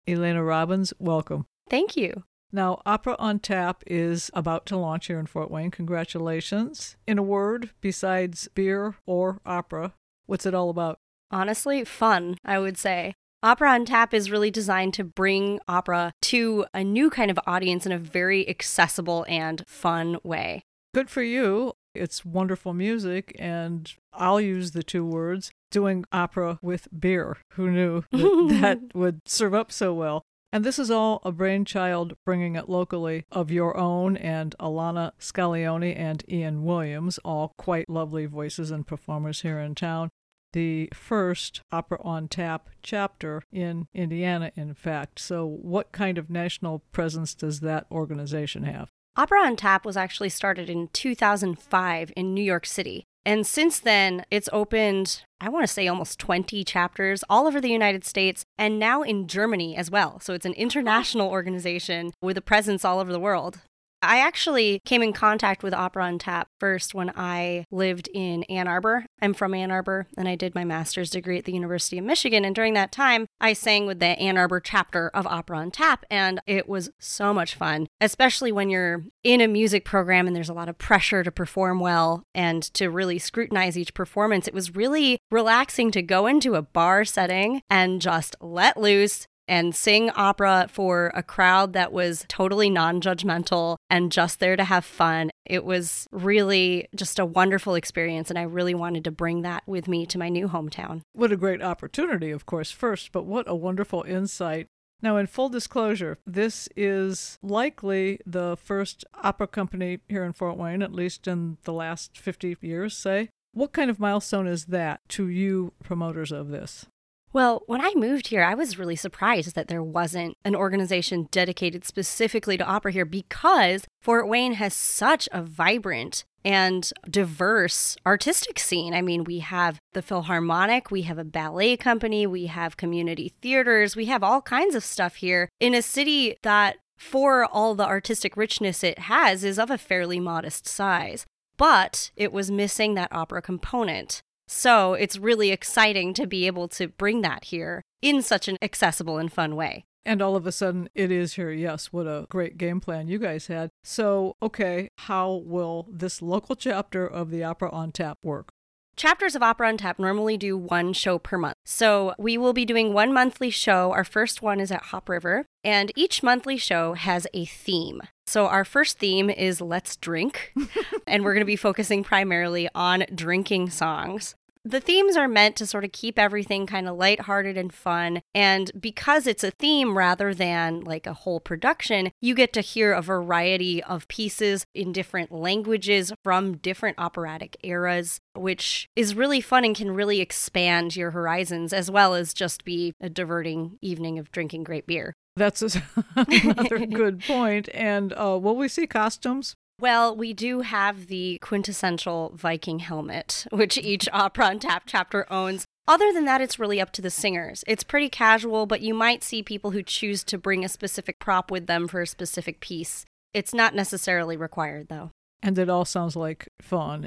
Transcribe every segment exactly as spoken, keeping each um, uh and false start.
Elena Robbins, welcome. Thank you. Now, Opera on Tap is about to launch here in Fort Wayne. Congratulations. In a word, besides beer or opera, what's it all about? Honestly, fun, I would say. Opera on Tap is really designed to bring opera to a new kind of audience in a very accessible and fun way. Good for you. It's wonderful music, and I'll use the two words, doing opera with beer. Who knew that, that would serve up so well? And this is all a brainchild, bringing it locally, of your own and Alana Scaglione and Ian Williams, all quite lovely voices and performers here in town. The first Opera on Tap chapter in Indiana, in fact. So what kind of national presence does that organization have? Opera on Tap was actually started in two thousand five in New York City. And since then, it's opened, I want to say almost twenty chapters all over the United States and now in Germany as well. So it's an international organization with a presence all over the world. I actually came in contact with Opera on Tap first when I lived in Ann Arbor. I'm from Ann Arbor, and I did my master's degree at the University of Michigan. And during that time, I sang with the Ann Arbor chapter of Opera on Tap, and it was so much fun, especially when you're in a music program and there's a lot of pressure to perform well and to really scrutinize each performance. It was really relaxing to go into a bar setting and just let loose and sing opera for a crowd that was totally non-judgmental and just there to have fun. It was really just a wonderful experience, and I really wanted to bring that with me to my new hometown. What a great opportunity, of course, first, but what a wonderful insight. Now, in full disclosure, this is likely the first opera company here in Fort Wayne, at least in the last fifty years, say. What kind of milestone is that to you promoters of this? Well, when I moved here, I was really surprised that there wasn't an organization dedicated specifically to opera here because Fort Wayne has such a vibrant and diverse artistic scene. I mean, we have the Philharmonic, we have a ballet company, we have community theaters, we have all kinds of stuff here in a city that, for all the artistic richness it has, is of a fairly modest size. But it was missing that opera component. So it's really exciting to be able to bring that here in such an accessible and fun way. And all of a sudden it is here. Yes, what a great game plan you guys had. So, okay, how will this local chapter of the Opera on Tap work? Chapters of Opera on Tap normally do one show per month. So we will be doing one monthly show. Our first one is at Hop River, and each monthly show has a theme. So our first theme is Let's Drink, and we're going to be focusing primarily on drinking songs. The themes are meant to sort of keep everything kind of lighthearted and fun, and because it's a theme rather than like a whole production, you get to hear a variety of pieces in different languages from different operatic eras, which is really fun and can really expand your horizons as well as just be a diverting evening of drinking great beer. That's a, another good point. And uh, will we see costumes? Well, we do have the quintessential Viking helmet, which each Opera on Tap chapter owns. Other than that, it's really up to the singers. It's pretty casual, but you might see people who choose to bring a specific prop with them for a specific piece. It's not necessarily required, though. And it all sounds like fun.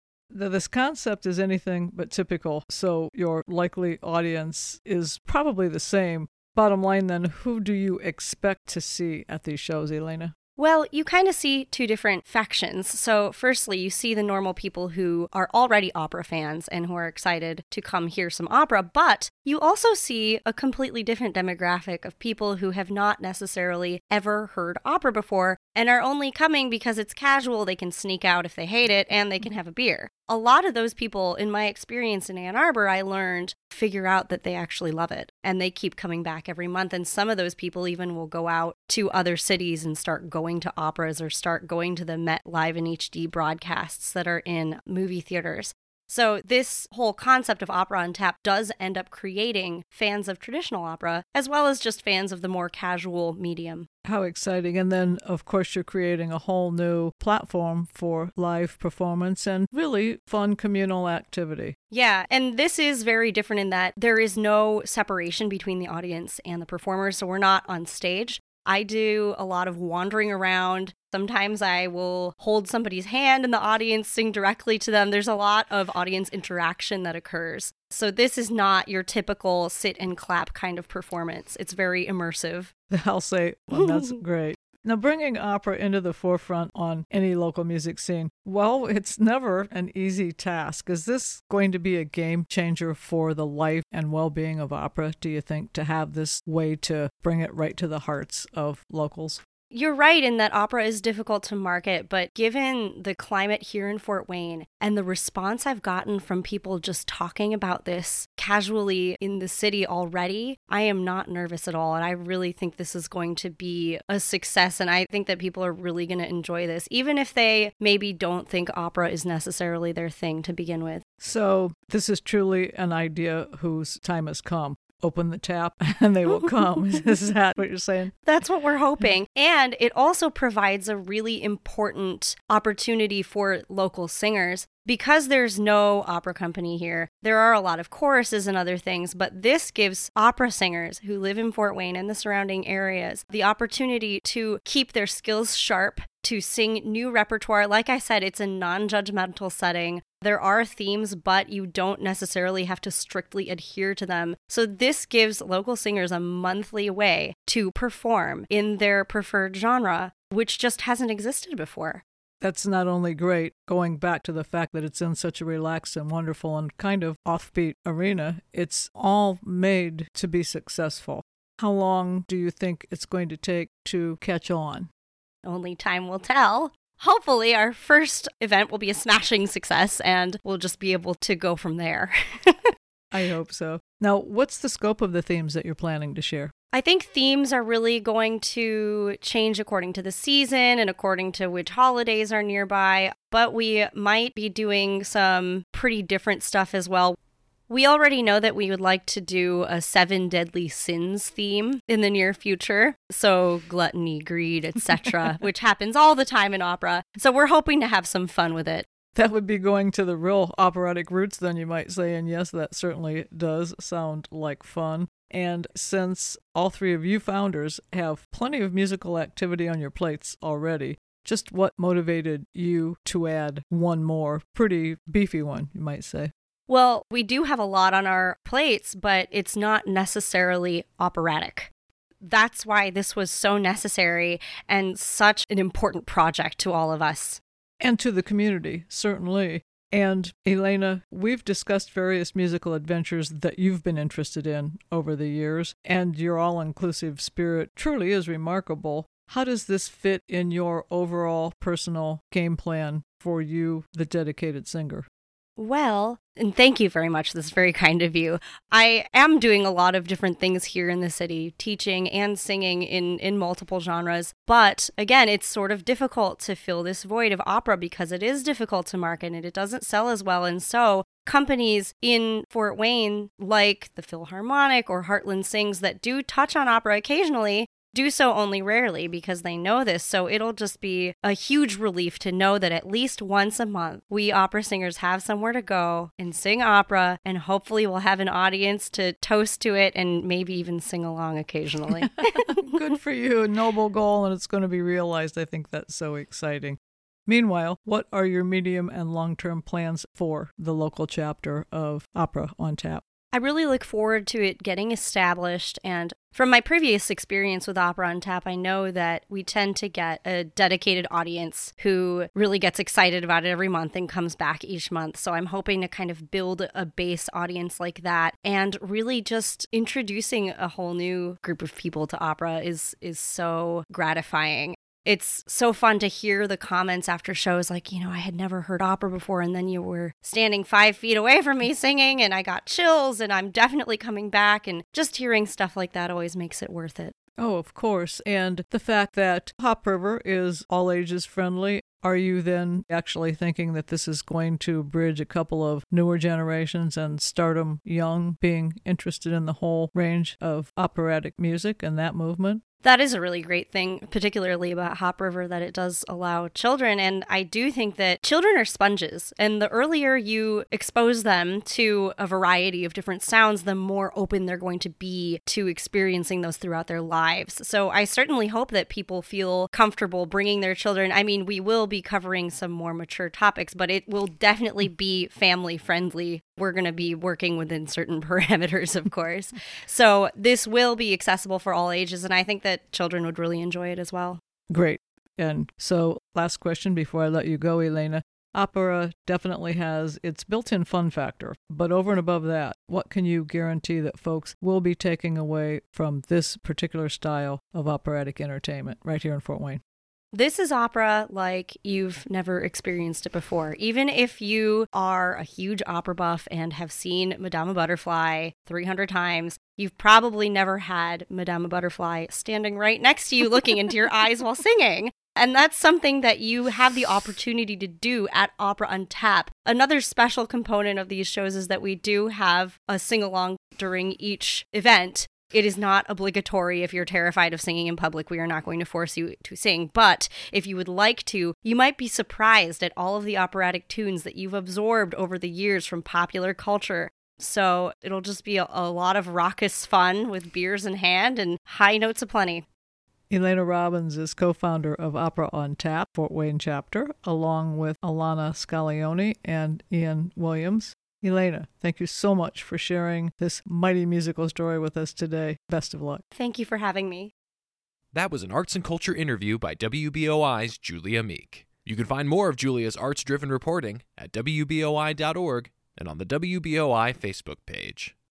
This concept is anything but typical, so your likely audience is probably the same. Bottom line, then, who do you expect to see at these shows, Elena? Well, you kind of see two different factions. So firstly, you see the normal people who are already opera fans and who are excited to come hear some opera, but you also see a completely different demographic of people who have not necessarily ever heard opera before and are only coming because it's casual, they can sneak out if they hate it, and they can have a beer. A lot of those people, in my experience in Ann Arbor, I learned figure out that they actually love it and they keep coming back every month. And some of those people even will go out to other cities and start going to operas or start going to the Met Live in H D broadcasts that are in movie theaters. So this whole concept of Opera on Tap does end up creating fans of traditional opera, as well as just fans of the more casual medium. How exciting. And then, of course, you're creating a whole new platform for live performance and really fun communal activity. Yeah, and this is very different in that there is no separation between the audience and the performers, so we're not on stage. I do a lot of wandering around. Sometimes I will hold somebody's hand in the audience, sing directly to them. There's a lot of audience interaction that occurs. So this is not your typical sit and clap kind of performance. It's very immersive. I'll say, well, that's great. Now, bringing opera into the forefront on any local music scene, well, it's never an easy task. Is this going to be a game changer for the life and well-being of opera, do you think, to have this way to bring it right to the hearts of locals? You're right in that opera is difficult to market, but given the climate here in Fort Wayne and the response I've gotten from people just talking about this casually in the city already, I am not nervous at all. And I really think this is going to be a success. And I think that people are really going to enjoy this, even if they maybe don't think opera is necessarily their thing to begin with. So this is truly an idea whose time has come. Open the tap and they will come. Is that what you're saying? That's what we're hoping. And it also provides a really important opportunity for local singers. Because there's no opera company here, there are a lot of choruses and other things, but this gives opera singers who live in Fort Wayne and the surrounding areas the opportunity to keep their skills sharp, to sing new repertoire. Like I said, it's a non-judgmental setting. There are themes, but you don't necessarily have to strictly adhere to them. So this gives local singers a monthly way to perform in their preferred genre, which just hasn't existed before. That's not only great, going back to the fact that it's in such a relaxed and wonderful and kind of offbeat arena, it's all made to be successful. How long do you think it's going to take to catch on? Only time will tell. Hopefully, our first event will be a smashing success and we'll just be able to go from there. I hope so. Now, what's the scope of the themes that you're planning to share? I think themes are really going to change according to the season and according to which holidays are nearby, but we might be doing some pretty different stuff as well. We already know that we would like to do a seven deadly sins theme in the near future. So gluttony, greed, et cetera, which happens all the time in opera. So we're hoping to have some fun with it. That would be going to the real operatic roots, then, you might say. And yes, that certainly does sound like fun. And since all three of you founders have plenty of musical activity on your plates already, just what motivated you to add one more, pretty beefy one, you might say? Well, we do have a lot on our plates, but it's not necessarily operatic. That's why this was so necessary and such an important project to all of us. And to the community, certainly. And Elena, we've discussed various musical adventures that you've been interested in over the years, and your all-inclusive spirit truly is remarkable. How does this fit in your overall personal game plan for you, the dedicated singer? Well, and thank you very much. This is very kind of you. I am doing a lot of different things here in the city, teaching and singing in, in multiple genres. But again, it's sort of difficult to fill this void of opera because it is difficult to market and it doesn't sell as well. And so companies in Fort Wayne, like the Philharmonic or Heartland Sings, that do touch on opera occasionally, do so only rarely because they know this. So it'll just be a huge relief to know that at least once a month, we opera singers have somewhere to go and sing opera, and hopefully we'll have an audience to toast to it and maybe even sing along occasionally. Good for you. A noble goal, and it's going to be realized. I think that's so exciting. Meanwhile, what are your medium and long-term plans for the local chapter of Opera on Tap? I really look forward to it getting established, and from my previous experience with Opera on Tap, I know that we tend to get a dedicated audience who really gets excited about it every month and comes back each month. So I'm hoping to kind of build a base audience like that, and really just introducing a whole new group of people to opera is is so gratifying. It's so fun to hear the comments after shows like, you know, I had never heard opera before, and then you were standing five feet away from me singing, and I got chills, and I'm definitely coming back. And just hearing stuff like that always makes it worth it. Oh, of course. And the fact that Hop River is all ages friendly, are you then actually thinking that this is going to bridge a couple of newer generations and start them young, being interested in the whole range of operatic music and that movement? That is a really great thing, particularly about Hop River, that it does allow children. And I do think that children are sponges. And the earlier you expose them to a variety of different sounds, the more open they're going to be to experiencing those throughout their lives. So I certainly hope that people feel comfortable bringing their children. I mean, we will be covering some more mature topics, but it will definitely be family friendly. We're going to be working within certain parameters, of course. So this will be accessible for all ages. And I think that children would really enjoy it as well. Great. And so last question before I let you go, Elena. Opera definitely has its built-in fun factor, but over and above that, what can you guarantee that folks will be taking away from this particular style of operatic entertainment right here in Fort Wayne? This is opera like you've never experienced it before. Even if you are a huge opera buff and have seen Madama Butterfly three hundred times, you've probably never had Madama Butterfly standing right next to you looking into your eyes while singing. And that's something that you have the opportunity to do at Opera on Tap. Another special component of these shows is that we do have a sing-along during each event. It is not obligatory if you're terrified of singing in public. We are not going to force you to sing. But if you would like to, you might be surprised at all of the operatic tunes that you've absorbed over the years from popular culture. So it'll just be a, a lot of raucous fun with beers in hand and high notes aplenty. Elena Robbins is co-founder of Opera on Tap, Fort Wayne chapter, along with Alana Scaglione and Ian Williams. Elena, thank you so much for sharing this mighty musical story with us today. Best of luck. Thank you for having me. That was an arts and culture interview by W B O I's Julia Meek. You can find more of Julia's arts-driven reporting at W B O I dot org and on the W B O I Facebook page.